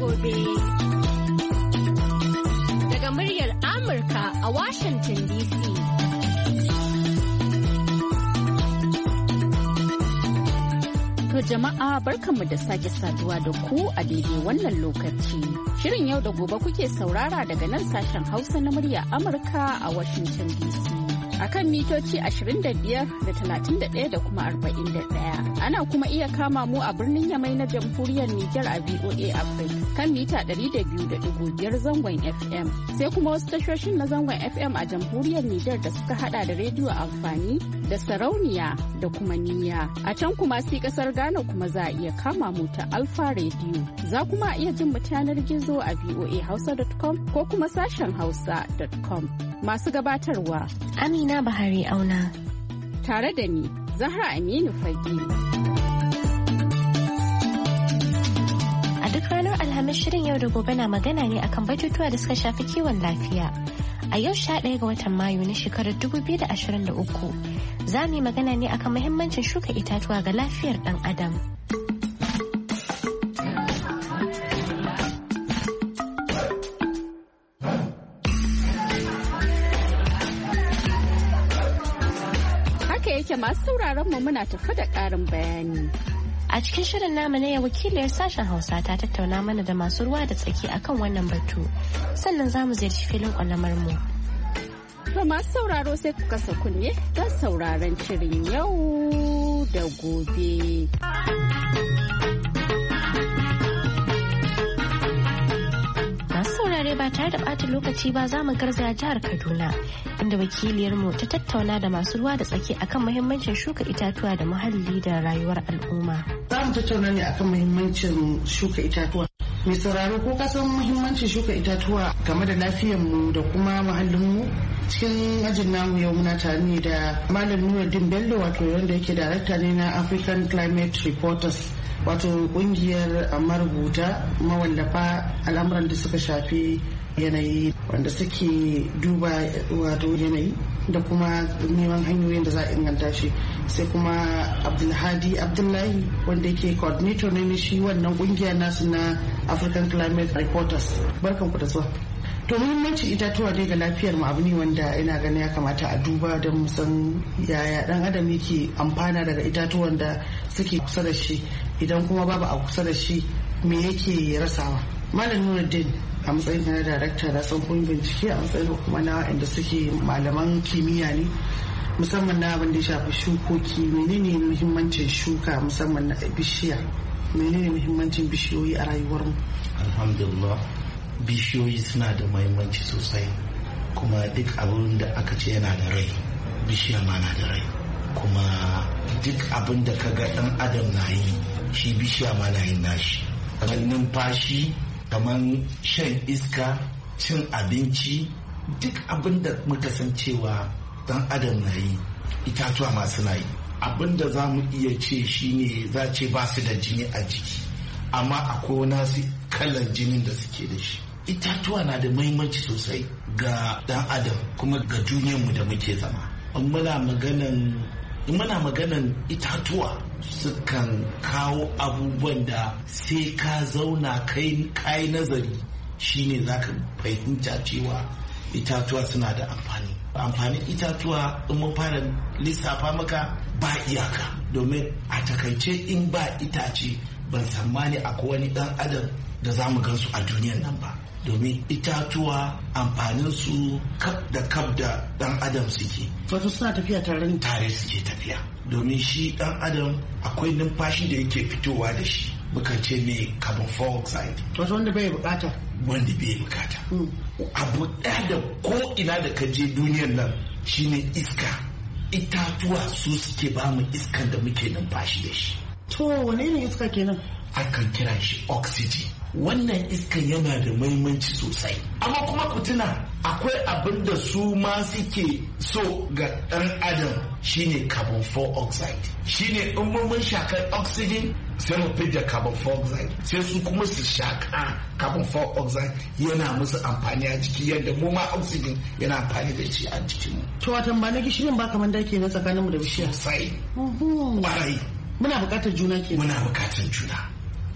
gobe. Daga muryar Amurka a Washington DC. To jama'a barkanmu da sake saduwa da ku a daidai wannan lokaci. Shirin yau da gobe kuke saurara daga nan sashen Hausa na murya Amurka a Washington DC. Akan mitoci 25 da 31 da kuma 41. Ana kuma iya kama mu a birnin Yamai na jamhuriyar Nijar a VOA Africa kan mita 200.5 zangon FM. Sai kuma wasu tashoshin na zangon FM a jamhuriyar Nijar da suka hada da rediyo amfani da sarauniya da kuma niyya. A can kuma sai kasar Ghana kuma za a iya kama mu ta Alpha Radio. Za kuma iya jin mu yanar gizo a voahausa.com ko kuma sashen hausa.com. Masu gabatarwa Amina Bahari Auna tare da ni Zahra Aminu Fage. A duk ranar Alhamis shirin yau da gobe na magana ne akan batutuwa da suka shafi kiwon lafiya. A yau 11 ga watan Mayu na shekarar 2023 za mu yi magana ne akan muhimmancin shuka itatuwa ga lafiyar ɗan adam. Yake masu sauraron mu muna tafi da ƙarin bayani. A cikin shirin namu na yau wakiliyar sashen Hausa ta tattauna mana da masu ruwa da tsaki akan wannan batu. Sannan za mu ziyarci filin ƙwalamar mu. To masu sauraro sai ku kasa kunne don sauraron shirin yau da gobe. Ba tare da ɓata lokaci ba za mu garzaya jihar Kaduna inda wakiliyarmu ta tattauna da masu ruwa da tsaki akan muhimmancin shuka itatuwa da muhalli da rayuwar al'umma. Za mu tattauna ne akan muhimmancin shuka itatuwa. Mai sauraro ko ka san muhimmancin shuka itatuwa game da lafiyarmu da kuma muhallinmu? Cikin ajin namu yau muna tare ne da Malam Nuruddin Bello wato wanda yake darakta ne na African Climate Reporters. Wato kungiyar marubuta mawallafa al'amuran da suka shafi yanayi wanda suke duba wato yanayi da kuma neman hanyoyin da za a inganta shi. Sai kuma Abdulhadi Abdullahi wanda yake coordinator ne shi wannan kungiyar nasu na African Climate Reporters. Barkanku da zuwa. To muhimmanci itatuwa dai ga lafiyar mu abu ne wanda ina ganin ya kamata a duba don mu san yaya dan adam yake amfana daga itatuwan da suke kusa da shi, idan kuma babu a kusa da shi me yake rasawa. Malam Nuruddin a matsayin na darakta da kun bincike a matsayin kuma na inda suke malaman kimiyya ne musamman na abin da ya shafi shukoki, menene muhimmancin shuka musamman na bishiya, menene muhimmancin bishiyoyi a rayuwar mu? Alhamdulillah, bishiyoyi suna da mahimmanci sosai, kuma duk abin da aka ce yana da rai bishiya ma na da rai, kuma duk abin da ka ga dan adam na yi shi bishiya ma na yin nashi, kamar numfashi, kamar shan iska, cin abinci, duk abin da muka san cewa dan adam na yi itatuwa ma suna yi. Abin da za mu iya ce shine za ce ba su da jini a jiki, amma akwai nasu kalan jinin da suke da shi. Itatuwa na da mahimmanci sosai ga dan adam kuma ga duniyarmu da muke zama. Muna maganan itatuwa sukan kawo abubuwan da sai ka zauna kai nazari shine zaka fahimta cewa itatuwa suna da amfanin itatuwa in mun fara lissafa maka ba iyaka, domin a takaice in ba itace ban tsammani akwai wani dan adam da za mu gansu a duniyan nan ba, domin itatuwa amfanin su kaf da dan adam suke. Wato suna tafiya tare suke tafiya, domin shi dan adam akwai numfashi da yake fitowa da shi, mukan ce mai carbon dioxide, wato wanda bai bukata. Abu ɗaya da ko ina da ka je duniyan nan shine iska. Itatuwa su suke ba mu iskan da muke numfashi da shi. To wane ne iska kenan? Akan kira shi oxygen. Wannan iskan yana da mahimmanci sosai, amma kuma ku tuna akwai abin da su ma suke so ga ɗan adam shine carbon dioxide. Shine in mun shakar oxygen sai mu fidda carbon dioxide, sai su kuma su shaka carbon dioxide, yana musu amfani a jiki yadda mu ma oxygen yana amfani da shi a jikinmu. To watan ba na gishirin ba kamar da ke na tsakaninmu da bishiya. Sai ƙwarai muna buƙatar juna ke. Muna buƙatar juna.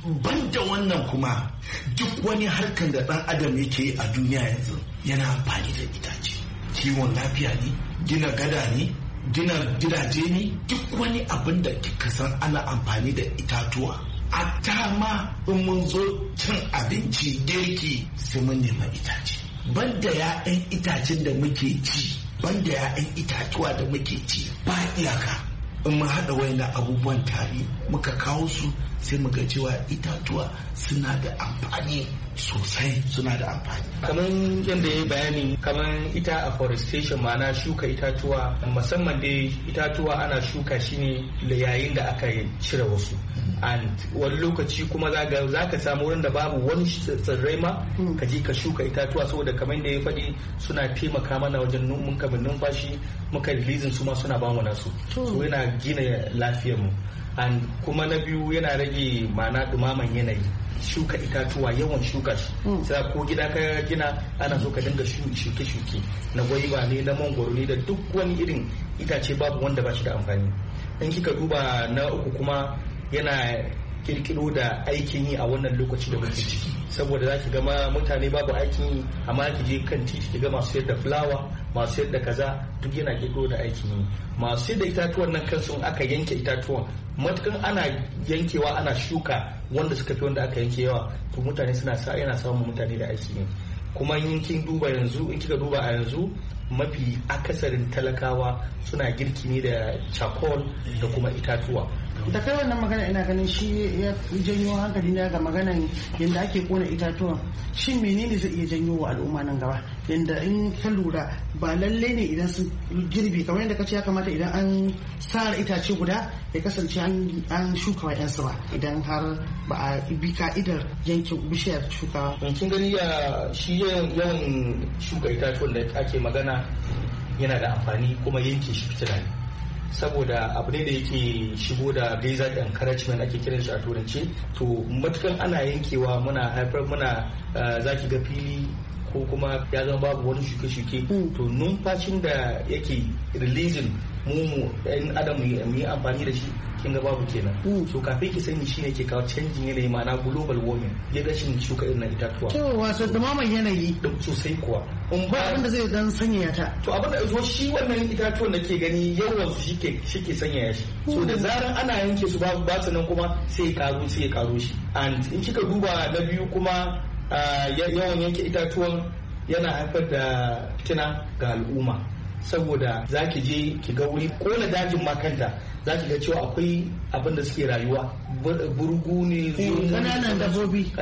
banda wannan kuma duk wani harkar da ɗan adam yake a duniya yanzu yana amfani da itace. Kiwon lafiya ne, gina gada ne, gina gidaje ne, duk wani abin da kika san ana amfani da itatuwa. A tama in mun zo cin abinci girki sai mun nema itace. Banda ya'yan itacen da muke ci, banda ya'yan itatuwa da muke ci ba iyaka. In mun haɗa wayannan abubuwan tare muka kawo su sai muga cewa itatuwa suna da amfani sosai, suna da amfani. Kamar yadda ya bayani, kamar ita afforestation ma'ana shuka itatuwa, musamman dai itatuwa ana shuka shi ne da yayin da aka cire wasu. And wani lokaci kuma za ka samu wurin da babu wani tsirrai ma ka je ka shuka itatuwa, saboda kamar yadda ya faɗi suna taimaka mana wajen mun kamar numfashi, muka releasing su ma suna ba mu nasu, so yana gina lafiyar mu. And kuma na biyu yana rage ma'ana dumaman yanayi. Shuka itatuwa, yawan shuka shi, sai ko gida ka gina ana so ka dinga shuke-shuke na gwaiba ne, na mangwaro ne, da duk wani irin itace babu wanda ba shi da amfani. In kika duba na uku kuma yana kirkiro da aikin yi a wannan lokaci da muke ciki, saboda za ki gama mutane babu aikin yi, amma ki je kan titi ki ga masu sayar da fulawa, masu sayar da kaza, duk yana kirkiro da aikin yi. Masu sayar da itatuwan nan kansu aka yanke itatuwan, matukan ana yankewa ana shuka wanda suka fi wanda aka yanke yawa, to mutane yana samun mutane da aikin yi. Kuma in kika duba a yanzu mafi akasarin talakawa suna girki ne da charcoal da kuma itatuwa. Da kai wannan magana ina ganin shi ya janyo hankali na ga maganan yadda ake kona itatuwa. Shin menene zai iya janyo wa al'umma nan gaba? Yanda in ka lura ba lalle ne idan sun girbi, kamar yadda kace ya kamata idan an sara itace guda ya kasance an shuka wa yansu ba, idan har ba a bi ka'idar yankin bishiyar shukawa. Kin gani shi yawan shuka itatuwan da ake magana yana da amfani, kuma yanke shi fitina ne, saboda abu ne da yake shigo da desert encouragement ake kiran shi a turanci. To matukan ana yankewa muna zaki ga fili ko kuma ya zama babu wani shuke-shuke, to numfashin da yake releasing mu ɗan adam mu yi amfani da shi, kin ga babu kenan. So kafin ki sani shine ke kawo canjin yanayi, ma'ana global warming, ya rashin shuka irin itatuwa. To wato dumaman yanayi sosai kuwa. Ba abin da zai dan sanyaya ta. To abin da shi wannan itatuwan da ke gani yawan su shike sanyaya shi. So da zaran ana yanke su ba su nan kuma sai ya karo shi. And in kika duba na biyu kuma yawan yanke itatuwan yana haifar da fitina ga al'umma, saboda za ki je ki ga wuri kona dajin makanta, za ki ga cewa akwai abin da suke rayuwa, burgu ne, kananan dabbobi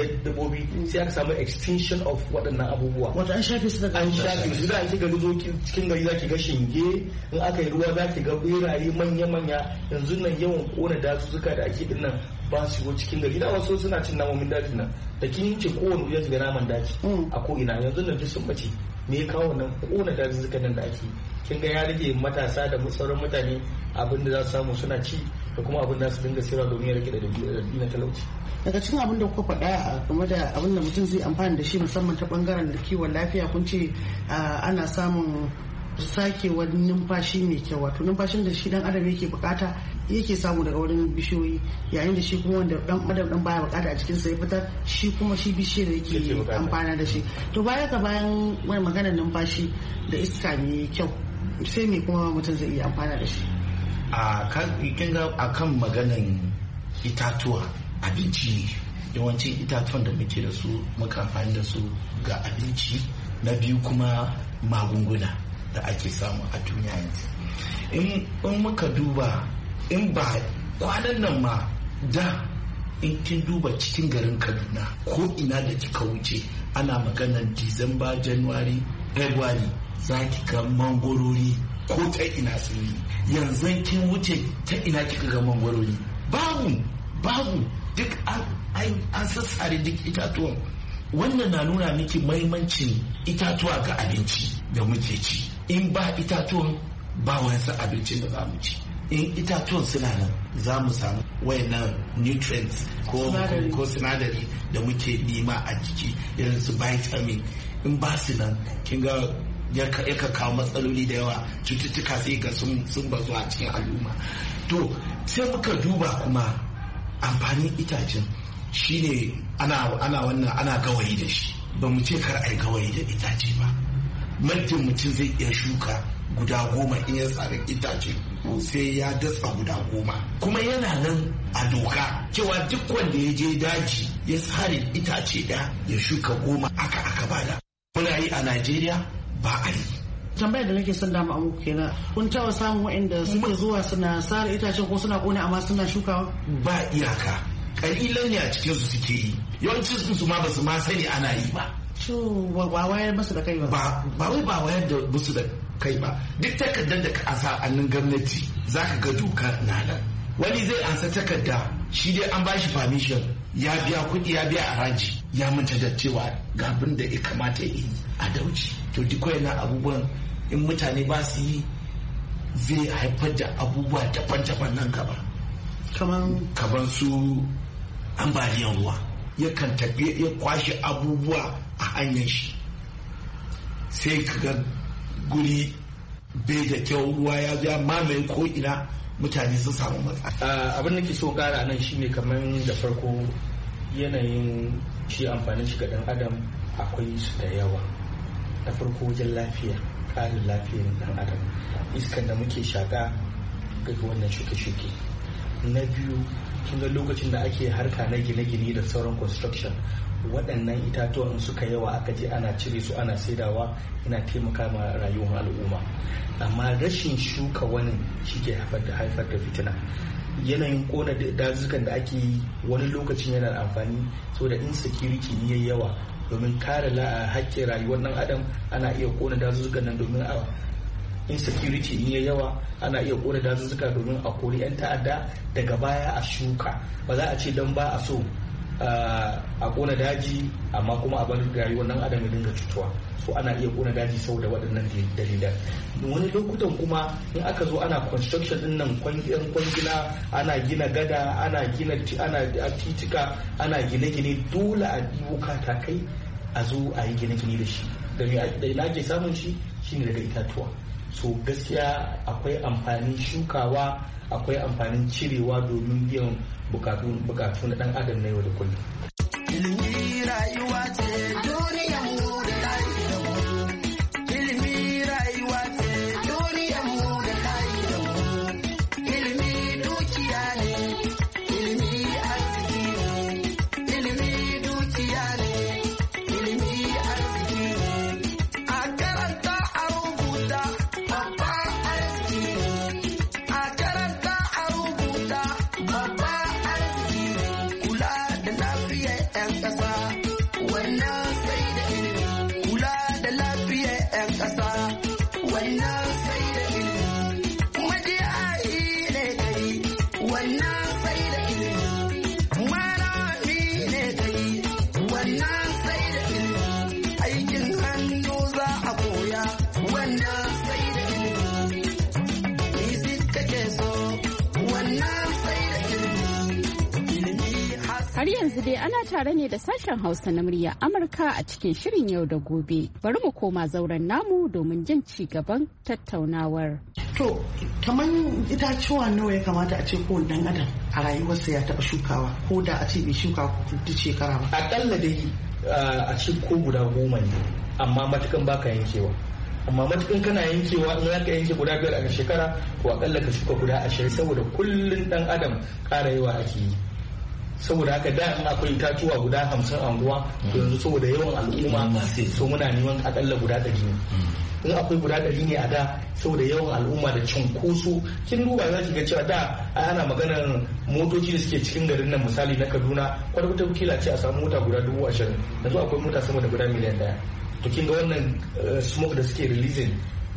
sai aka samu extinction of waɗannan abubuwa. Wato an shafe su daga da an kika zo cikin gari za ki ga shinge, in aka yi ruwa za ki ga beraye manya-manya. Yanzu nan yawan kona dazuzzuka da ake dinnan ba su shigo cikin gari, da wasu suna cin namomin dajin nan, da kin ce kowane wuri ga naman daji a ko ina, yanzu nan duk sun bace. Me ya kawo nan kona dazuzzukan nan da ake? Kin ga ya rage matasa da sauran mutane abin da za su samu suna ci, da kuma abin da su dinga sayarwa domin ya rage da na talauci. Daga cikin abin da kuka faɗa game da abin da mutum zai amfani da shi musamman ta bangaren da kiwon lafiya, kun ce ana samun sakewar numfashi mai kyau, wato numfashin da shi dan adam yake bukata yake samu daga wurin bishiyoyi, yayin da shi kuma wanda dan adam baya bukata a cikin sa ya fitar, shi kuma shi bishiyar yake amfana da shi. To bayan wani maganar numfashi da iska mai kyau, sai me kuma mutum zai iya amfana da shi? A kan maganan itatuwa, abinci ne. Yawancin itatuwan da muke da su muka amfani da su ga abinci. Na biyu kuma magunguna da ake samu a duniya yanzu. In muka duba, in ba kwanan nan ma da, in kin duba cikin garin Kaduna ko ina da kika wuce ana maganar Disamba, January, February, za ki ga mangwarori ko ta ina sun yi. Yanzu kin wuce ta ina kika ga mangwarori? Babu duk an sassare duk itatuwan. Wannan na nuna miki mahimmancin itatuwa ga abinci da muke ci. In ba itatuwan ba wasu abincin da za mu ci. In itatuwan suna nan za mu samu wayannan nutrients ko sinadari da muke nema a jiki, irin su vitamin. In ba su nan kin ga ya kawo matsaloli da yawa, cututtuka sai ga sun bazu a cikin al'umma. To sai muka duba kuma amfanin itacen. shine ana gawayi da shi. Ba mu ce kar ai gawayi da itace ba. Mutum zai iya shuka guda 10 in ya tsara itace sai ya datsa guda 10. Kuma yana nan a doka cewa duk wanda ya je daji ya tsare itace da ya shuka 10 aka bada. Muna yi a Najeriya ba a yi. Tambayar da nake son dama muku kenan, kun taɓa samun waɗanda suke zuwa suna sare itacen ko suna kone amma suna shukawa? Ba iyaka, kalilan ne a cikin su suke yi, yawancin su ma ba su ma sani ana yi ba. Ba wayar musu da kai ba. Ba wai ba wayar da musu da kai ba. Duk takardar da ka ansa a nan gwamnati zaka ga doka na nan. Wani zai ansa takarda shi dai an bashi permission, ya biya kuɗi, ya biya haraji, ya manta da cewa ga abin da ya kamata yi a dauci. To duk wayannan abubuwan in mutane ba su yi zai haifar da abubuwa daban-daban nan gaba. Kaman su ambaliyan ruwa yakan tafi ya kwashe abubuwa a hanyar shi, sai kaga guri bai da kyau, ruwa ya mamaye ko ina, mutane sun samu matsala. Abin da ke so kara nan shine kamar da farko yanayin shi amfanin shi ga dan adam akwai su da yawa. Da farko wajen lafiya, ƙarin lafiyar dan adam, iskan da muke shaƙa ga wannan shuke-shuke. Na biyu, kin ga lokacin da ake harka na gine-gine da sauran construction, waɗannan itatuwan suka yawa aka je ana cire su ana saidawa, yana taimaka ma rayuwar al'umma. Amma rashin shuka wani shi ke haifar da fitina. Yanayin kona dazukan da ake yi wani lokacin yana da amfani saboda insecurity ne yayi yawa. Domin kare haƙƙin rayuwar ɗan adam ana iya kona dazuzzukan nan domin a insecurity in yayi yawa, ana iya kona dazuzzuka domin a kori 'yan ta'adda, daga baya a shuka. Ba za a ce don ba a so a kona daji amma kuma a bar rayuwar ɗan adam ya dinga cutuwa. So ana iya kona daji saboda waɗannan dalilan. Wani lokutan kuma in aka zo ana construction din nan kwangila, ana gina gada, ana titika, ana gine-gine, dole a ɗibo katakai a zo a yi gine-gine da shi. Da ina ake samun shi shine daga itatuwa. So gaskiya akwai amfanin shukawa, akwai amfanin cirewa domin biyan bukatu na ɗan adam na yau da kullum. Ilimi rayuwa ce, duniyar mu da lahiyar mu. Ilimi rayuwa ce, duniyar mu da lahiyar mu. Ilimi dukiya ne, ilimi arziki ne. Ilimi dukiya ne, ilimi arziki ne. A karanta a rubuta, babban arziki ne. A karanta a rubuta, babban arziki ne. Kula da lafiyar 'yan ƙasa, wannan sai da ilimi. Kula da lafiyar 'yan ƙasa, wannan sai da ilimi. Majiyayi ne kai, wannan sai da ilimi. Malami ne kai, wannan sai da ilimi. Aikin hannu za a koya, wannan sai da ilimi. Music kake so, wannan sai da ilimi. Ilimi Har yanzu dai ana tare ne da sashen Hausa na murya Amurka a cikin shirin yau da gobe. Bari mu koma zauren namu domin jin ci gaban tattaunawar. To, kamar itacuwa nawa ya kamata a ce kowane dan adam a rayuwarsa ya taɓa shukawa, ko da a ce bai shuka duk shekara ba? Akalla dai a ce ko guda 10 ne, amma matukan baka yankewa. Amma matukan kana yankewa, in zaka yanke guda 5 a shekara, to akalla ka shuka guda 20, saboda kullun dan adam ƙara yawa ake yi. Saboda haka da in akwai itatuwa guda 50 a unguwa, yanzu saboda yawan al'umma so muna neman akalla guda 100 ne. In akwai guda 100 ne a da, saboda yawan al'umma da cunkoso, kin duba za ki ga cewa da ana maganar motoci da suke cikin garin nan, misali na Kaduna, kwata kila ce a samu mota guda 20,000, yanzu akwai mota sama da guda miliyan 1. To kin ga wannan smoke da suke releasing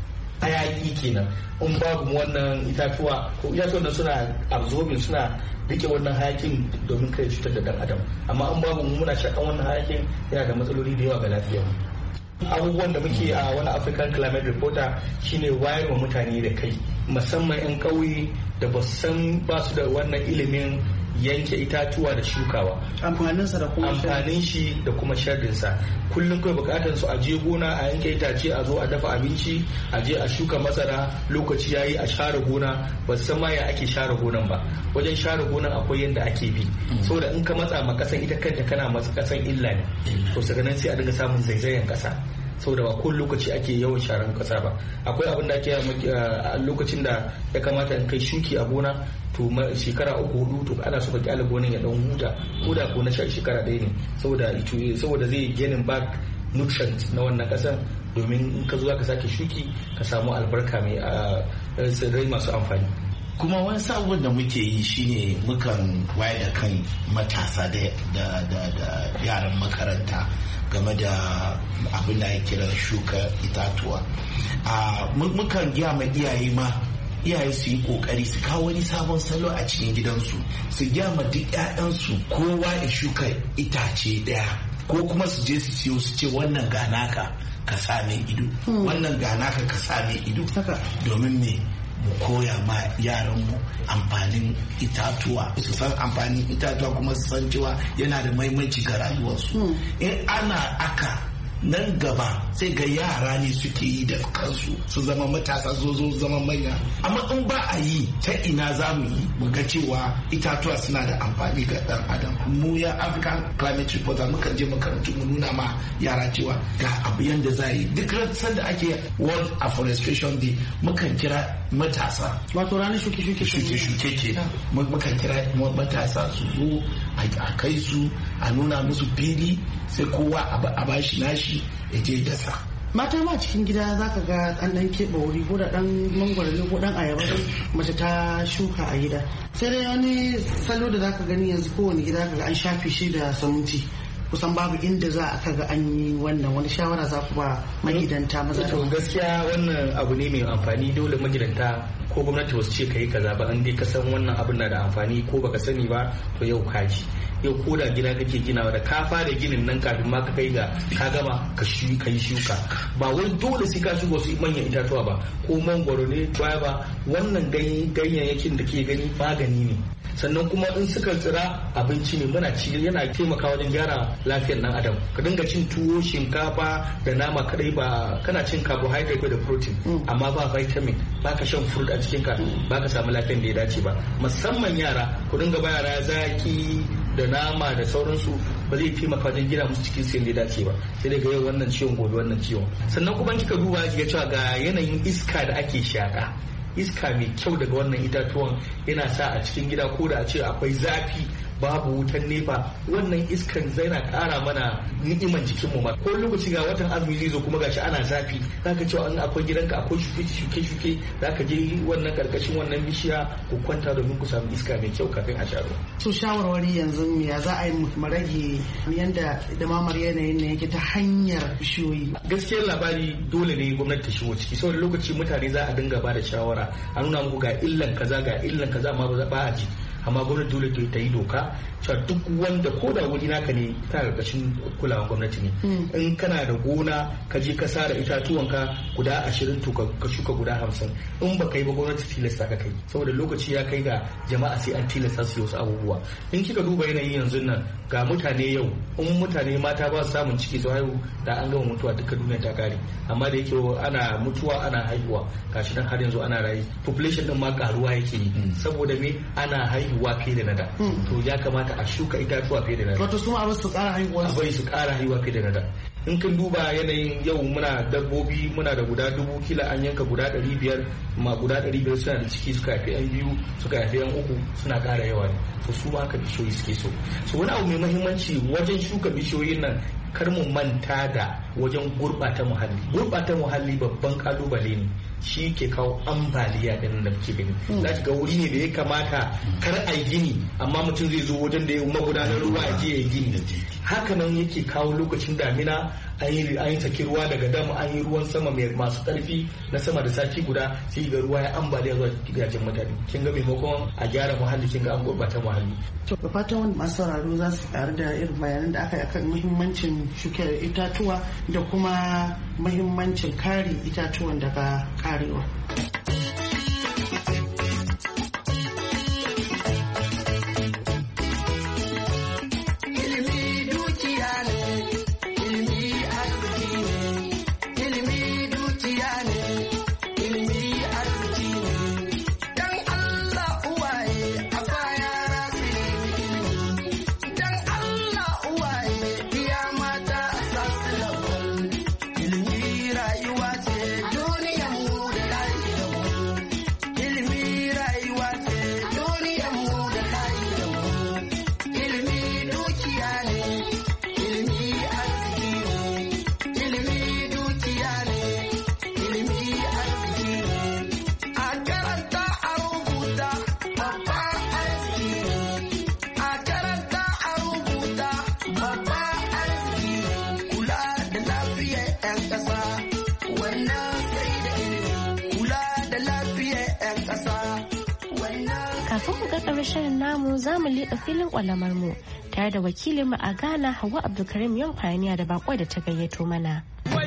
hayaki kenan. In babu wannan itatuwa, ko itatuwan suna absorbing, suna rike wannan hayakin domin kai cutar da dan adam. Amma an babu muna shakan wannan hayakin, yana da matsaloli da yawa ga lafiyar. Abubuwan da muke a wani African Climate Reporter shine wayar wa mutane da kai, musamman 'yan ƙauye da ba su da wannan ilimin yanke itatuwa da shukawa, amfanin shi da kuma sharrinsa. Kullum kai bukatar su a je gona a yanke itace a zo a dafa abinci, a je a shuka masara, lokaci yayi a share gona, ba san ma ya ake share gonan ba. Wajen share gonan akwai yanda ake bi, saboda in ka matsa ma kasan ita kanta kana matsa kasan illa ne, to daga nan sai a dinga samun zaizayen kasa, saboda ba kowane lokaci ake yawan sharan kasa ba. Akwai abin da ake a lokacin da ya kamata in kai shuki a gona, to shekara 3-4 to ana so ka kyale gonan ya dan huda ko na shekara ɗaya ne, saboda zai genin back nutrient na wannan kasan, domin in ka zo ka sake shuki ka samu albarka mai tsirrai masu amfani. Kuma wani sabon da muke yi shine mukan wayar da kan matasa da yaran makaranta game da abin da ya kira shuka itatuwa. Mukan gaya ma iyaye su yi kokari su kawo wani sabon salo a cikin gidansu, su gaya ma duk 'ya'yansu kowa ya shuka itace daya, ko kuma su je su siyo su ce wannan ganaka ka sa mai ido, wannan ganaka ka sa mai ido, domin me mu koya ma yaranmu amfanin itatuwa, su san amfanin itatuwa kuma su san cewa yana da mahimmanci ga rayuwarsu. In ana aka nan gaba sai ga yara ne suke yi da kansu su zama matasa zo zama manya, amma in ba a yi ta ina za mu yi mu ga cewa itatuwa suna da amfani ga dan adam. Mu ya African Climate Reporter muka je makarantu mu nuna ma yara cewa ga abu yanda za yi. Duk sanda ake World Afforestation Day mukan kira matasa, wato ranar shuke-shuke ke mukan kira matasa su zo a kai su a nuna musu fili, sai kowa a bashi nashi ya je dasa. Mata ma cikin gida za ka ga an dan keɓe wuri ko da dan mangwaro ne ko dan ayaba mace ta shuka a gida. Sai dai wani salo da za ka gani yanzu kowane gida ka ga an shafe shi da samunti, kusan babu inda za a kaga an yi wannan. Wani shawara za ku ba magidanta maza? To gaskiya wannan abu ne mai amfani, dole magidanta ko gwamnati wasu ce ka yi kaza ba, an dai ka san wannan abin na da amfani, ko baka sani ba to yau kaji. Yau ko da gida kake ginawa da ka fara ginin nan kafin ma ka kai ga ka gama ka yi shuka, ba wai dole sai ka shuka wasu manyan itatuwa ba, ko mangwaro ne ba, wannan ganyayyakin da ke gani magani ne, sannan kuma in suka tsira abinci ne muna ci, yana taimaka wajen gyara lafiyar dan adam. Ka dinga cin tuwo, shinkafa da nama kadai, ba kana cin carbohydrate da protein amma ba vitamin, ba ka shan fruit a cikin ka, ba ka samu lafiyar da ya dace ba. Musamman yara, ku dinga ba yara zaki da nama da sauransu, ba zai taimaka wajen gina musu cikin sai da ya dace ba, sai daga yau wannan ciwon gobe wannan ciwon. Sannan kuma kika duba ki ga cewa ga yanayin iska da ake shaka, iska mai kyau daga wannan itatuwan yana sa a cikin gida ko da a ce akwai zafi babu wutan nefa, wannan iskan zai na kara mana ni'iman jikinmu ma. Ko lokaci ga watan azumi zai zo kuma gashi ana zafi, zaka cewa an akwai gidanka akwai shuke zaka je wannan karkashin wannan bishiya ku kwanta domin ku samu iska mai kyau kafin a sharo. So shawarwari yanzu ya za a yi mu rage yanda dumamar yanayin ne yake ta hanyar bishiyoyi? Gaskiyar labari dole ne gwamnati ta shigo ciki, saboda lokaci mutane za a dinga ba da shawara, a nuna muku ga illan kaza amma ba a ji. Amma gwamnati dole ta yi doka cewa duk wanda ko da wuri naka ne ta karkashin kulawar gwamnati ne. In kana da gona ka je ka sare itatuwanka guda 20 to ka shuka guda 50, in ba kai ba gwamnati tilasta ka kai, saboda lokaci ya kai ga jama'a sai an tilasta su wasu abubuwa. In kika duba yanayin yanzu nan ga mutane yau, in mutane mata ba su samun ciki su haihu da an gama mutuwa duka duniya ta kare, amma da yake ana mutuwa ana haihuwa gashi nan har yanzu ana rayu, population din ma karuwa yake yi saboda me ana haihuwa fiye da nada. To ya kamata a shuka itatuwa fiye da nada, wato su ma su ƙara haihuwa, a bai su ƙara haihuwa fiye da nada. In kan duba yanayin yau muna dabbobi, muna da guda 1000, kila an yanka guda 500, ma guda 500 suna da ciki suka haifi yan 2 suka haifi yan 3 suna ƙara yawa ne. To su ma haka bishiyoyi suke so wani abu mai muhimmanci wajen shuka bishiyoyin nan, kar mu manta da wajen gurɓata muhalli babban kalubale ne, shi ke kawo ambaliya da nan da muke gani. Za ki ga wuri ne da ya kamata kar a yi gini, amma mutum zai zo wajen da ya magudanar ruwa ya je ya yi gini. Haka nan yake kawo lokacin damina an yi saki ruwa daga dam, an yi ruwan sama masu ƙarfi na sama da sati guda, sai ga ruwa ya ambaliya zuwa gidajen mutane. Kin ga maimakon a gyara muhalli, kin ga an gurɓata muhalli. To da fatan wani masu sauraro za su ƙaru da irin bayanan da aka yi akan muhimmancin shuke itatuwa da kuma muhimmancin kare itatuwan daga karewa. shirin namu za mu liƙa filin ƙwalamar mu tare da wakilin mu a Ghana Hauwa Abdulkarim Young Pioneer da bakwai da ta gayyato mana.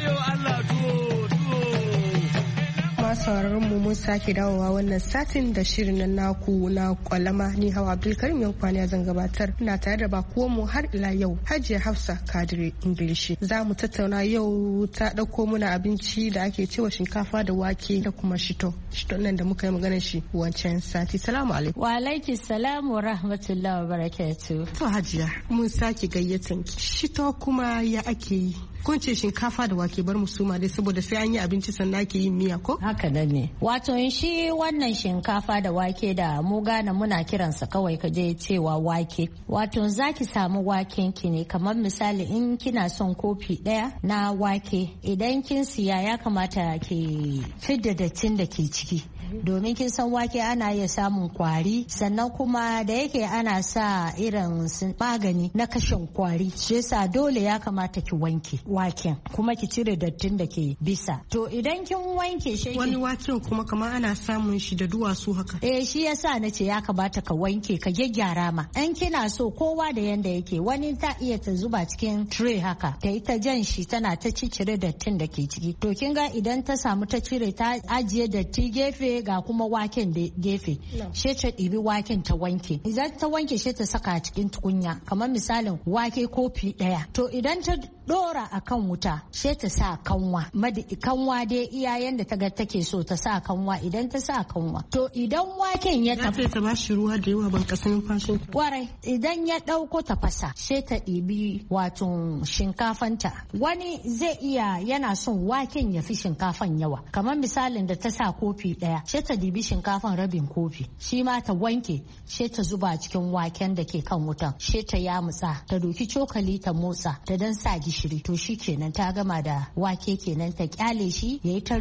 sauraron mu mun sake dawowa wannan satin da shirin nan naku na kwalama ni Hawa Abdulkarim Yankwani zan gabatar ina tare da bakuwan mu har ila yau Hajiya Hafsa Kadiri English. Za mu tattauna yau ta dauko muna abinci da ake cewa shinkafa da wake da kuma shito nan da muka yi maganar shi wancan sati. Salamu alaikum. Wa alaiki salamu wa rahmatullahi wa barakatuh. To Hajiya mun sake gayyatan ki. Shito kuma ya ake yi? Kun ce shinkafa da wake bar mu suma dai saboda sai an yi abinci sannan ake yin miya ko? Haka da ne. Wato shi wannan shinkafa da wake da mu Ghana muna kiransa kawai ka je cewa wake. Wato zaki samu waken ki ne kamar misali in kina son kofi daya na wake idan kin siya ya kamata ki fidda dattin da ke ciki. Domin kin san wake ana iya samun kwari sannan kuma da yake ana sa irin magani na kashin kwari shi yasa dole ya kamata ki wanke waken kuma ki cire dattin da ke bisa. To idan kin wanke shi wani waken kuma kamar ana samun shi da duwatsu haka. Shi yasa nace ya kamata ka wanke ka gyaggyara ma. In kina so kowa da yanda yake wani ta iya ta zuba cikin tray haka ta yi ta jan shi tana ta cire dattin da ke ciki. To kin ga idan ta samu ta cire ta ajiye datti gefe ga kuma waken da gefe she ta ɗibi waken ta wanke idan ta wanke she ta saka cikin tukunya kamar misalin wake kofi ɗaya to idan ta dora akan wuta she ta sa kanwa kanwa dai iyayen da ta ga take so ta sa kanwa idan ta sa kanwa to idan waken ya tafasa ta bashi ruwa da yawa ban kasan fashin kwarai idan ya dauko tafasa she ta ɗibi wato shinkafanta wani zai iya yana son waken ya fi shinkafan yawa kamar misalin da ta sa kofi ɗaya she ta dibi shinkafan rabin kofi shi ma ta wanke she ta zuba cikin waken da ke kan wutan she ta yamutsa ta doki cokali ta motsa ta dan sa gishiri to shi kenan ta gama da wake kenan ta kyale shi yayi ta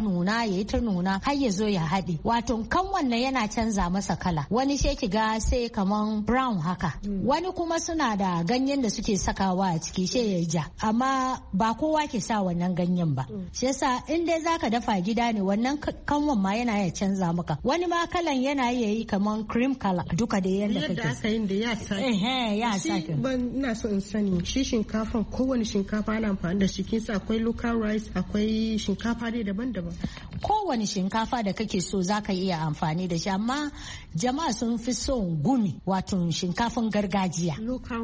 nuna har ya zo ya haɗe wato kan wannan yana canza masa kala wani she ki ga sai kaman brown haka wani kuma suna da ganyen da suke sakawa a ciki she ya ja amma ba kowa ke sa wannan ganyen ba shi yasa in dai zaka dafa gida ne wannan kanwan ma yana ya canza maka wani ma kalan yana yi kaman cream color duka da yanda kake yadda aka yin da ya sa ya sa ban ina so in sani shi shinkafan kowane shinkafa ana amfani da shi kinsa akwai local rice akwai shinkafa dai daban-daban kowane shinkafa da kake so zaka iya amfani da shi amma jama'a sun fi son gumi wato shinkafan gargajiya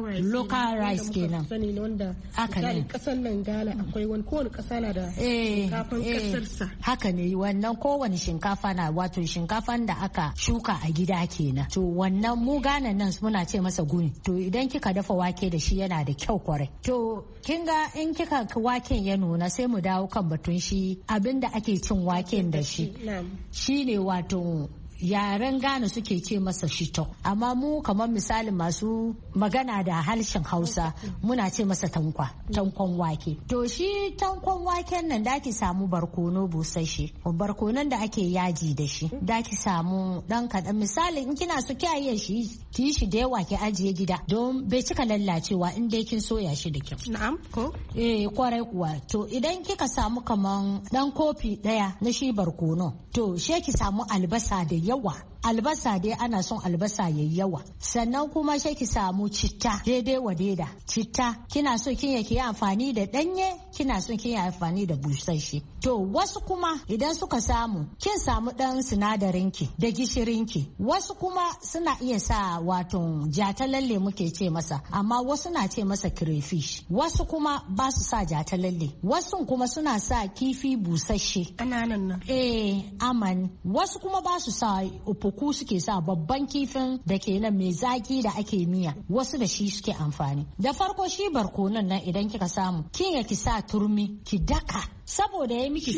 local rice kenan sani ne wanda haka ne kasan nan Ghana akwai wani kowane kasa na da shinkafan kasarsa haka ne wannan kowane shinkafa na wato shinkafan da aka shuka a gida kenan to wannan mu Ghana nan muna ce masa gumi to idan kika dafa wake da shi yana da kyau kwarai to kin ga in kika waken ya nuna sai mu dawo kan batun shi abinda ake cin waken da shi shine wato yaren Ghana suke ce masa shito amma mu kamar misali masu magana da harshen Hausa muna ce masa tankon wake to shi tankon waken nan da ki samu barkono busasshe barkonon da ake yaji da shi da ki samu dan kadan misali in kina so kiyaye shi ki shi da yawa ki ajiye gida don bai cika lallacewa in dai kin soya shi da kyau na'am ko kwarai kuwa to idan kika samu kaman dan kofi daya na shi barkono to she ki samu albasa da yawa albasa dai ana son albasa yayi yawa sannan kuma sai ki samu citta daidai wa daida citta kina so kin yi amfani da danye kina so kin yi amfani da busasshe to wasu kuma idan suka samu kin samu dan sinadarin ki da gishirin ki wasu kuma suna iya sa wato jatalalle muke ce masa amma wasu na ce masa crayfish wasu kuma ba su sa jatalalle wasu kuma suna sa kifi busasshe ƙananan nan aman wasu kuma ba su sa ufuku suke sa babban kifin da ke nan mai zaki da ake miya wasu da shi suke amfani da farko shi barkonon nan idan kika samu kin ya ki sa turmi ki daka saboda yayi miki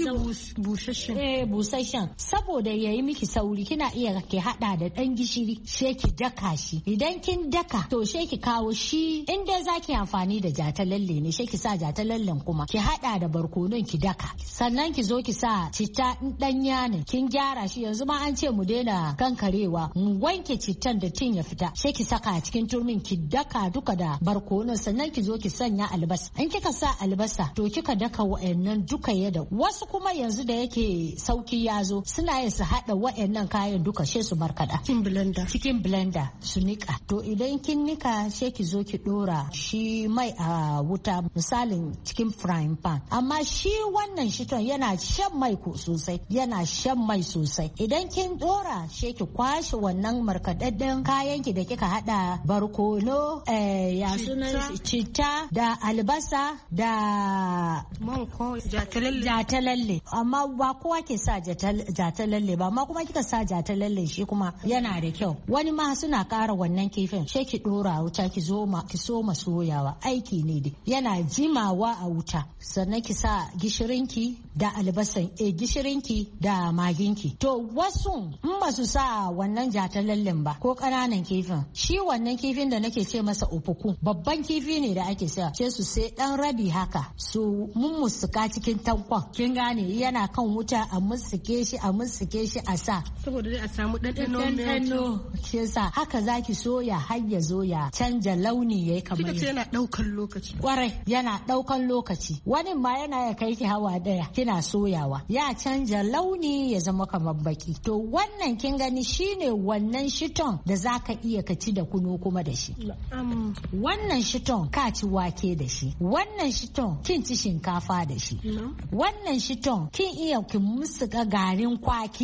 busasshen saboda yayi miki sauri kina iya ki hada da dan gishiri she ki daka shi idan kin daka to she ki kawo shi in dai zaki amfani da jatalalle ne she ki sa jatalallen kuma ki hada da barkonon ki daka sannan ki zo ki sa citta danya ne kin gyara shi yanzu ma an ce mu daina kankarewa mu wanke cittan da tin ya fita she ki saka a cikin turmin ki daka duka da barkonon sannan ki zo ki sanya albasa in kika sa albasa to kika daka wa'annan duka yadda wasu kuma yanzu da yake sauki ya zo suna yin su haɗa wa'annan kayan duka she su markaɗa cikin blender su nika. To idan kin nika she ki zo ki ɗora shi mai a wuta misalin cikin frying pan, amma shi wannan shiton yana shan mai sosai, yana shan mai sosai. Idan kin ɗora she ki kwashe wannan markaɗaɗɗen kayan ki da kika haɗa barkono ya sunan citta da albasa da jatalalle, amma ba kowa ke sa jatalalle ba, amma kuma kika sa jatalalle shi kuma yana da kyau. Wani ma suna ƙara wannan kifin sai ki dora wuta ki soma soyawa, aiki ne dai yana jimawa a wuta, sannan ki sa gishirinki da albasan gishirinki da maginki. To wasu in ba su sa wannan jatalallen ba ko ƙananan kifin, shi wannan kifin da nake ce masa ufuku babban kifi ne da ake sa, ce su sai dan rabi haka su mummusuka cikin tankon, kin gane, yana kan wuta a mussuke shi a sa saboda dai a samu ɗanɗano. Ke sa haka zaki soya har ya zo ya canja launi yayi kamar yana ɗaukan lokaci. Kwarai yana ɗaukan lokaci, wani ma yana ya kai ki hawa daya kina soyawa ya canja launi ya zama kamar baki. To wannan kin gani shine wannan shiton da zaka iya ka ci da kunu kuma da shi. Wannan shiton ka ci wake da shi, wannan shiton kin ci shinkafa da shi, wannan shiton kin iya ki musuka garin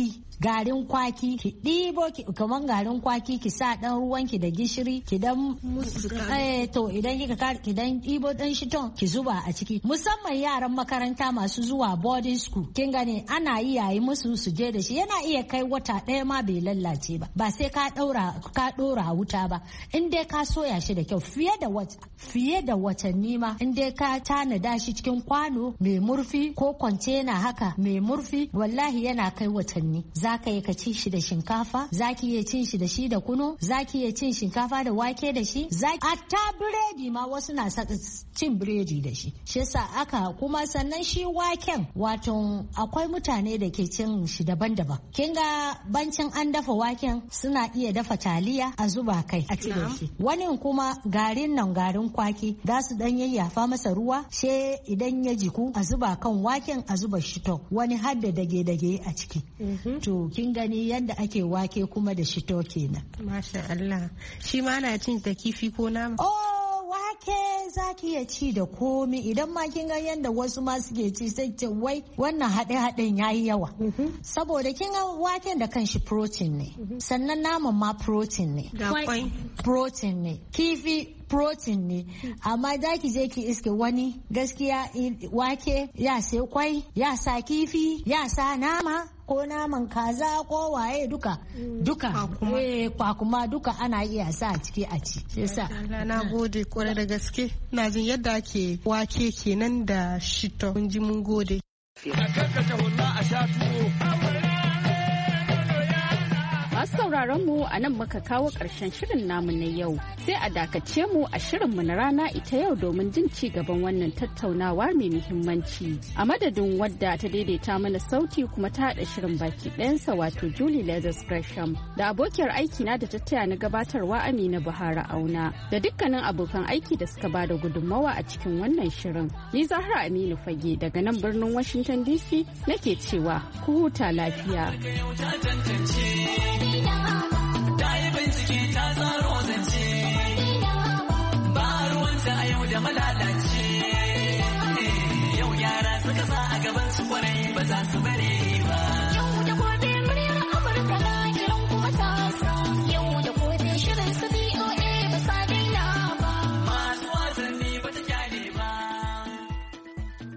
kwaki ki ɗibo kaman garin kwaki ki sa ɗan ruwanki da gishiri ki dan to idan ki dan ɗibo ɗan shiton ki zuba a ciki, musamman yaran makaranta masu zuwa boarding school kin gane ana iya yi musu su je da shi, yana iya kai wata ɗaya ma bai lallace ba sai ka ɗora wuta ba, in dai ka soya shi da kyau fiye da watanni ma, in dai ka tanada shi cikin kwano mai murfi ko kwantena haka mai murfi, wallahi yana kai watanni. Za ka yi ka ci shi da shinkafa, za ki iya cin shi da shi da kunu, za ki iya cin shinkafa da wake da shi, hatta biredi ma wasu na cin biredi da shi. Shi yasa aka kuma sannan shi waken wato akwai mutane da ke cin shi daban-daban. Kin ga bancin an dafa waken suna iya dafa taliya a zuba kai a ci da shi. Wani kuma garin kwaki za su dan yayyafa masa ruwa, she idan ya jiku a zuba kan waken a zuba shito, wani har da dage-dage a ciki. To kin gani yadda ake wake kuma da shito kenan. Masha Allah. Shi ma ana cin da kifi ko nama? Wake za ki iya ci da komi, idan ma kin ga yadda wasu ma suke ci sai ce wai wannan haɗe-haɗen yayi yawa. Saboda kin ga waken da kanshi protein ne, sannan naman ma protein ne. Kwai protein ne, kifi protein ne, amma za ki je ki iske wani gaskiya wake ya sai kwai, ya sa kifi, ya sa nama ko naman kaza ko waye duka kwakuma duka ana iya sa a ciki a ci. Na gode kwarai da gaske, na jin yadda ake wake kenan da shito. Mun ji mun gode. Masu sauraron mu a nan muka kawo ƙarshen shirin namu na yau, sai a dakace mu a shirinmu na rana ita yau domin jin ci gaban wannan tattaunawa mai muhimmanci. A madadin wadda ta daidaita mana sauti kuma ta haɗa shirin baki ɗayansa wato Julie Leathers Gresham da abokiyar aiki na da ta taya na gabatarwa Amina Buhari Auna da dukkanin abokan aiki da suka bada gudunmawa a cikin wannan shirin. Ni Zahra Aminu Fage daga nan birnin Washington DC nake cewa ku huta lafiya. Ta yi bincike ta tsaro zance, ba ruwanta a yau da malalace. Yau yara suka sa a gaban su kwarai ba za su